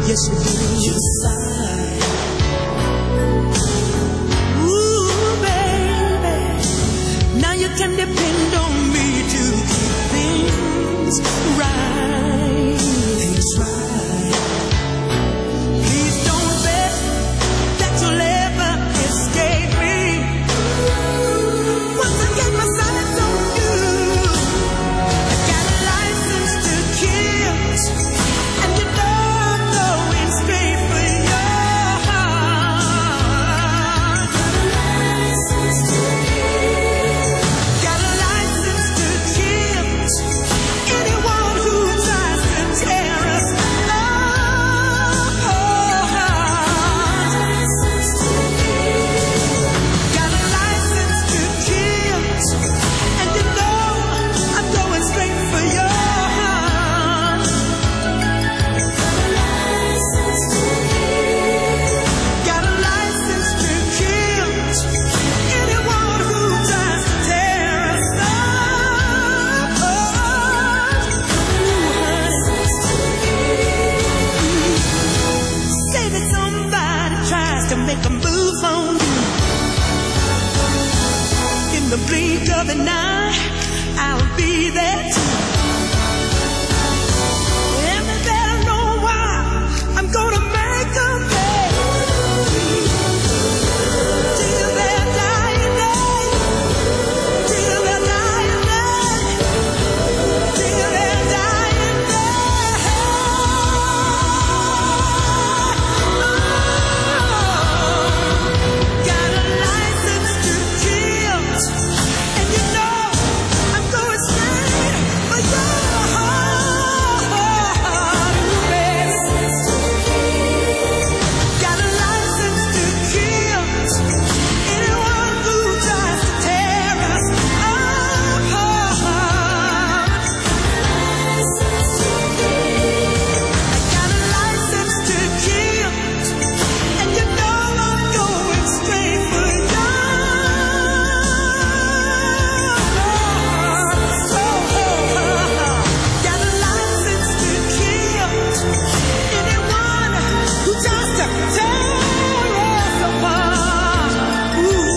Yes, you do. You sigh. Ooh, baby. Now you can depend on me to keep things right. Things right. Please don't bet that you'll ever escape me. Once I get my sights on you, I got a license to kill, and you know I'm going straight for your heart. Got a license to kill anyone who tries to tear us apart. Got a license to kill, and you know I'm going straight for your heart. Got a license to kill anyone who tries to tear us apart. Say that somebody tries to make a move on you. In the blink of an eye, I'll be there too. And they better know why I'm gonna make them pay. Till their dying day. Till their dying day. Till their dying day. Got a license to kill, and you know I'm going straight for your heart, baby. Got a license to kill anyone who tries to tear us apart. Got a license to kill, and you know I'm going straight for your heart. Got a license to kill anyone who tries to tear us apart. Ooh,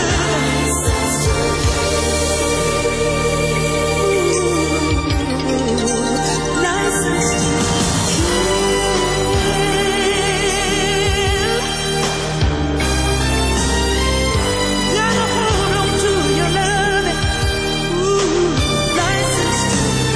license to gotta hold on to your loving. Ooh, license to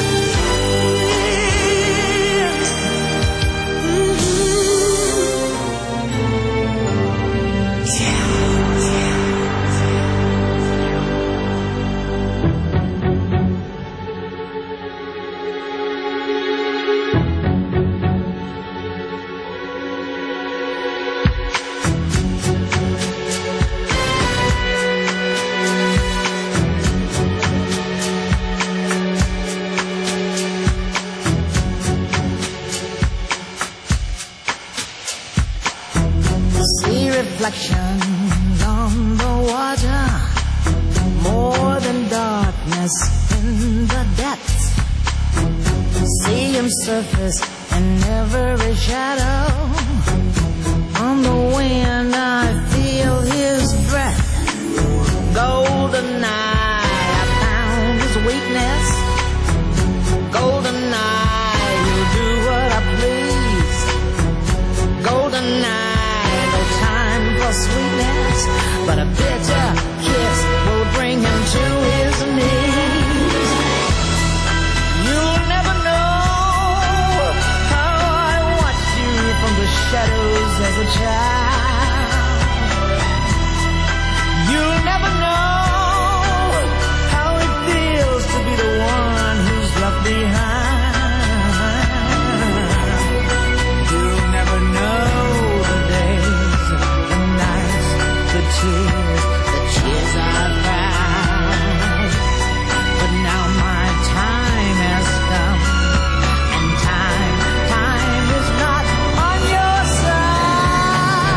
See reflections on the water, more than darkness in the depths. See him surface in every shadow. On the wind I feel his breath. Golden eye, I found his weakness. Golden eye, he'll do what I please. Golden eye, no time for sweetness, but a bitter kiss will bring him to his knees. You'll never know how I watched you from the shadows as a child. You'll never know how it feels to be the one who's left behind. You'll never know the days, the nights, the tears I've cried. But now my time has come, and time is not on your side.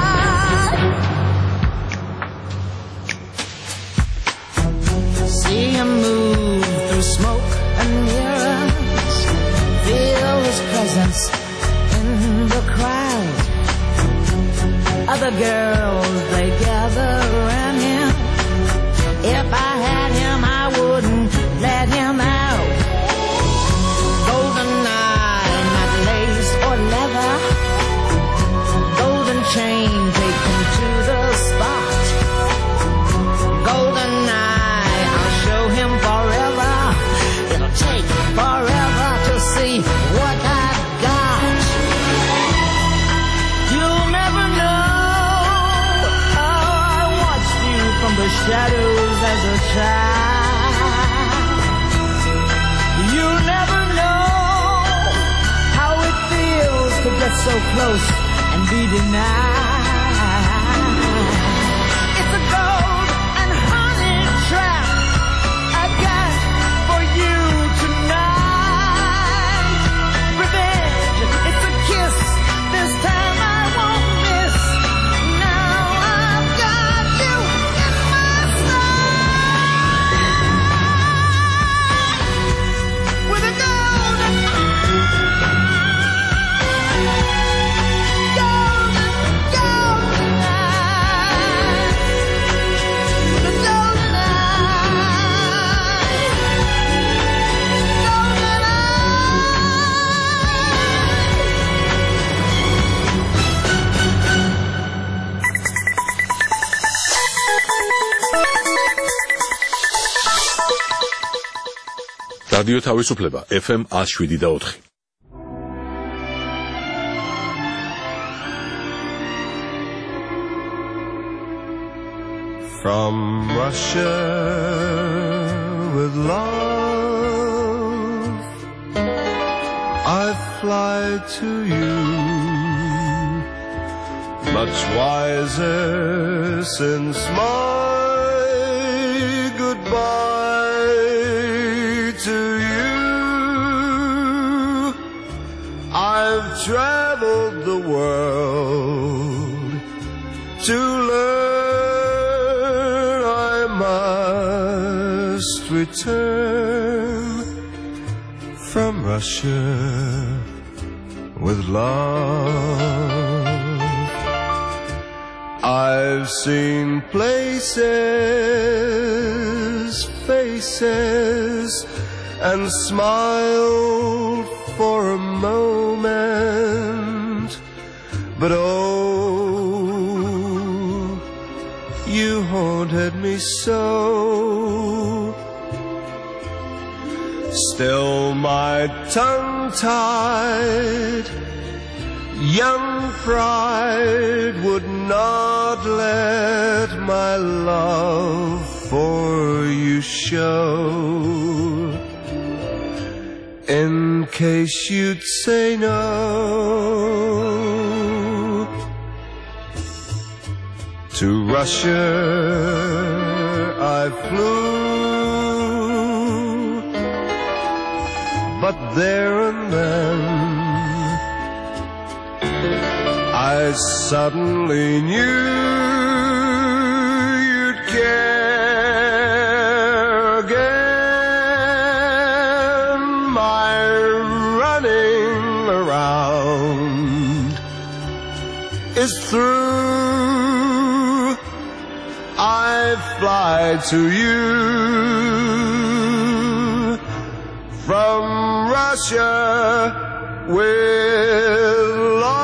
the girls, they gather around him. If I had him, I wouldn't let him out. Golden eye, not lace or leather. Golden chain, take him to the spot. Golden eye, I'll show him forever. It'll take forever to see what I've got. You'll never know how I watched you from the shadows as a child. You'll never know how it feels to get so close and be denied. It's a gold and honey trap I got for you tonight. Revenge, it's a kiss. This time I won't miss. Now I've got you in my sight. With a golden რადიო თავისუფლება FM 107.4. From Russia with love, I fly to you, much wiser since my goodbye to you. I've traveled the world to learn I must return from Russia with love. I've seen places, faces, and smiled for a moment, but oh, you haunted me so. Still my tongue-tied young pride would not let my love for you show. In case you'd say no, to Russia I flew, but there and then I suddenly knew you'd care again. My running around is through. I fly to you from Russia with love.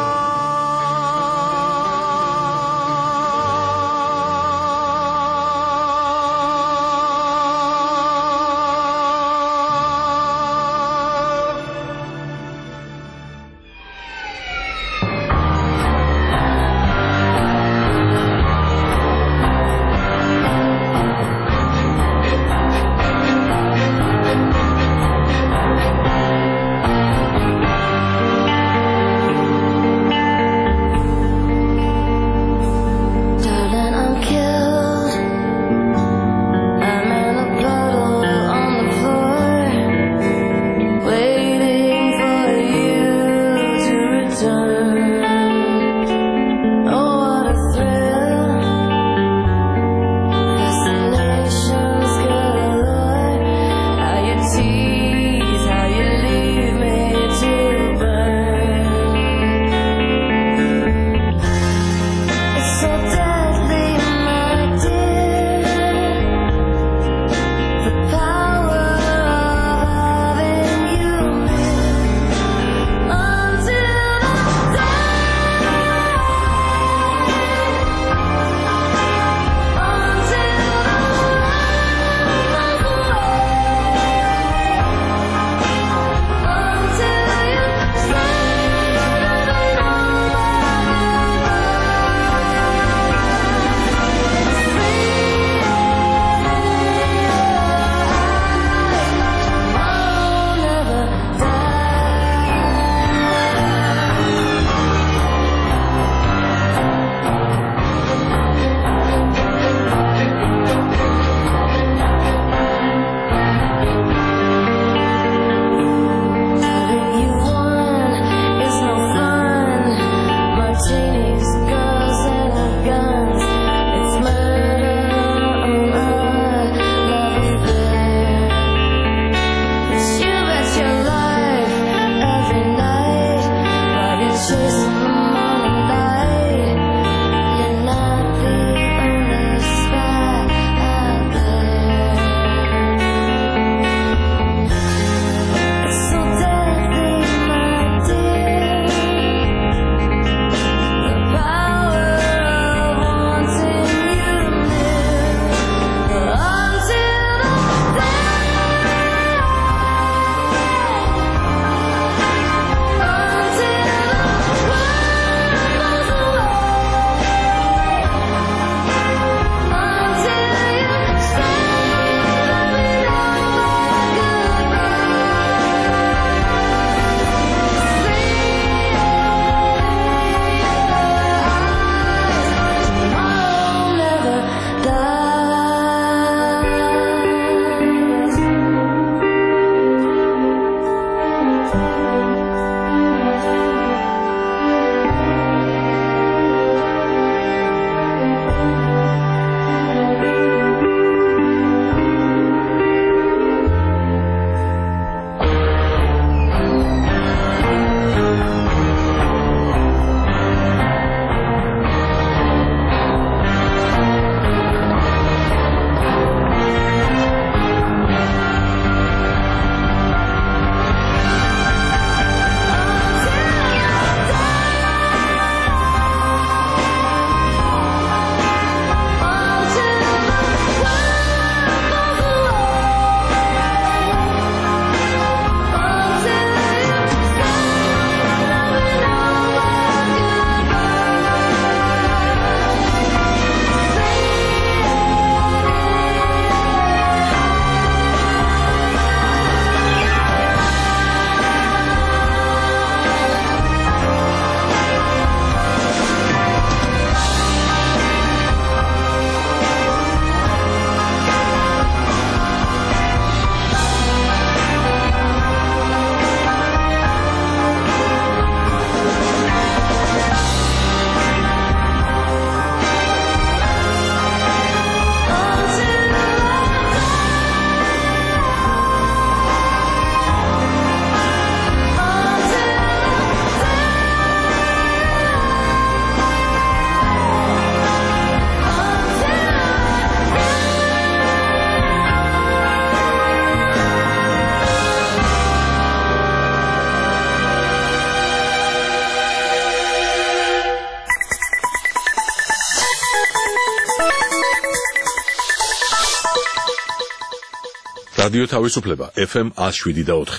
რადიო თავისუფლება FM 107.4.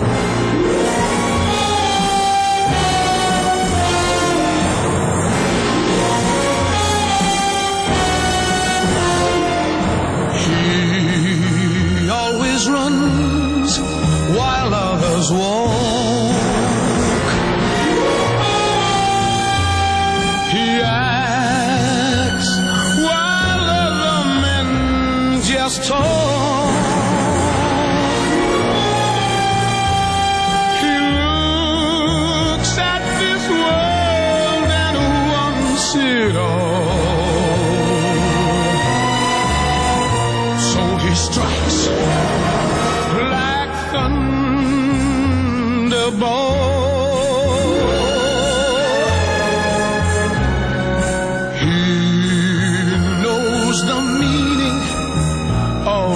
He always runs while others walk. He acts while other men just talk. He looks at this world and wants it all. So he strikes like thunderbolt. He knows the meaning of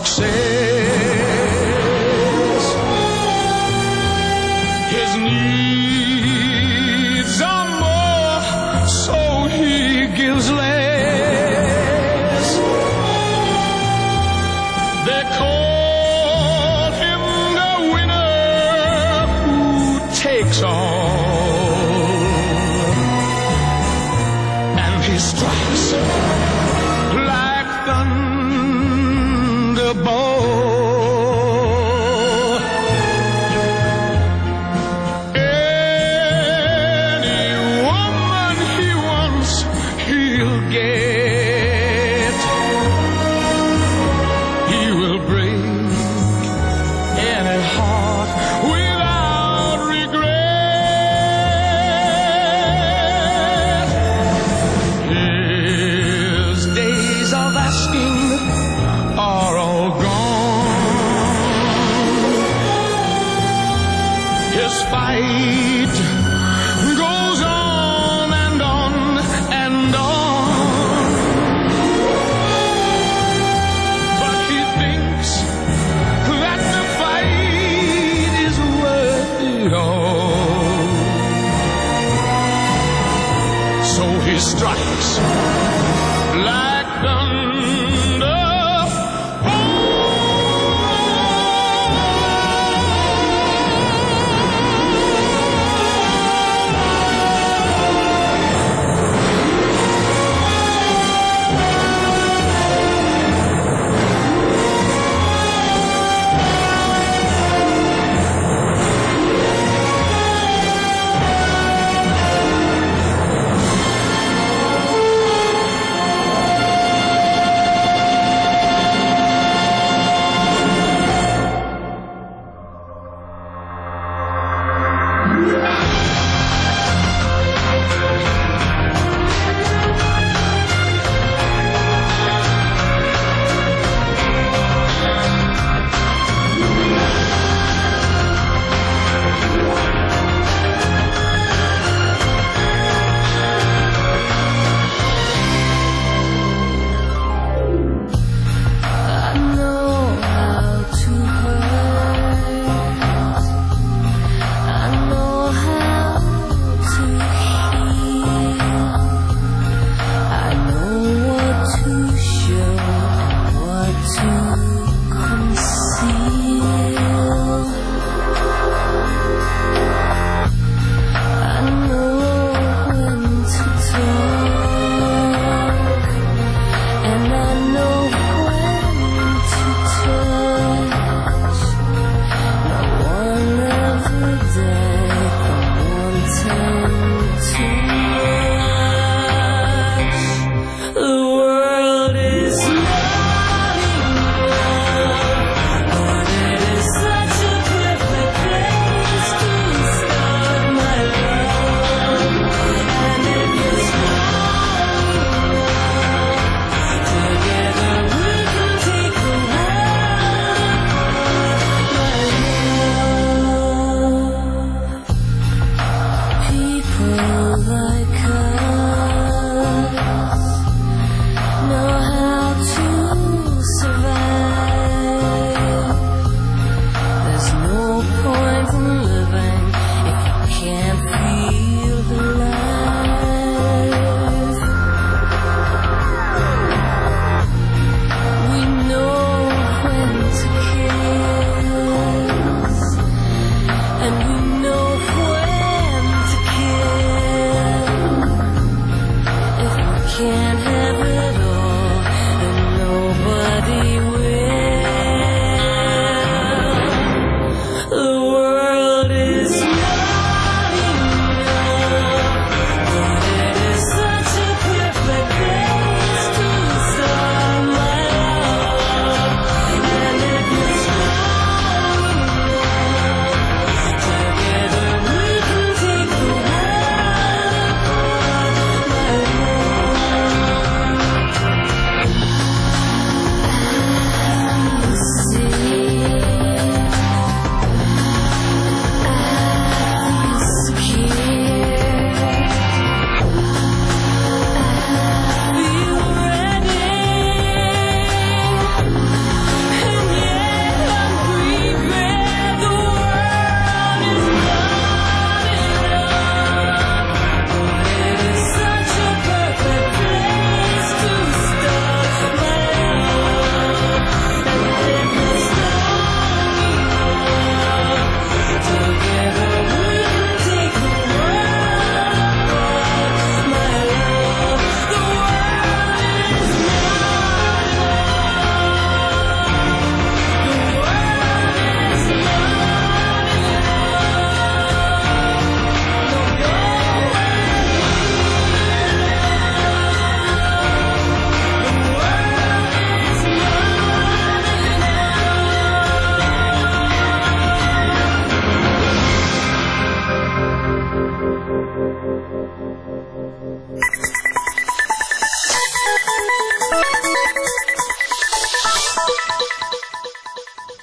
success. His needs are more, so he gives less. They call him the winner who takes all, and he strikes like thunderbolt. Any woman he wants, he'll get. He will break any heart without regret. His days of asking are all gone. His fight goes on and on and on. But he thinks that the fight is worth it all. So he strikes like thunder.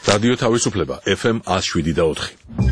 რადიო თავისუფლება FM 107.4.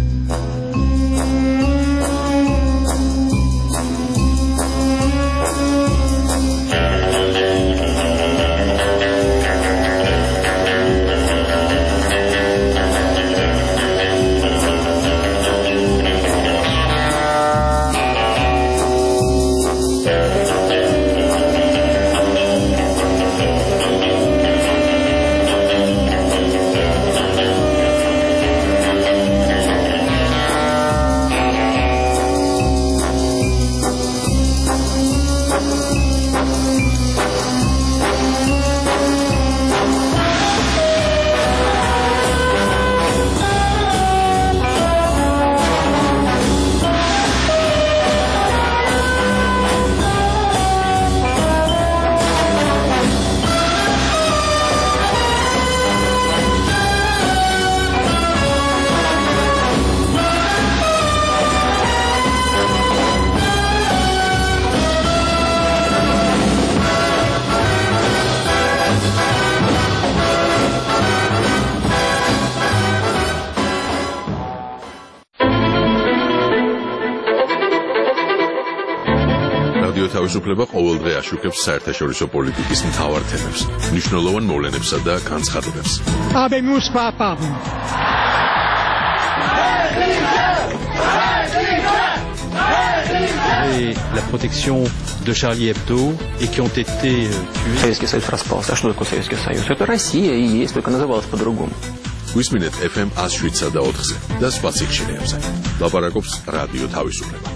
თავისუფლება ყოველდღე აშუქებს საერთაშორისო პოლიტიკის მთავარ თემებს, მნიშვნელოვან მოვლენებსა და განცხადებებს. Habemus papam. Et la protection de Charlie Hebdo et qui ont été tués. Советский Союз распался. А что такое Советский Союз? Это Россия и есть, только называлась по-другому. გვისმინეთ FM 107.4-ზე და სხვა სიჩქარეებზე. ლაპარაკობს რადიო თავისუფლება.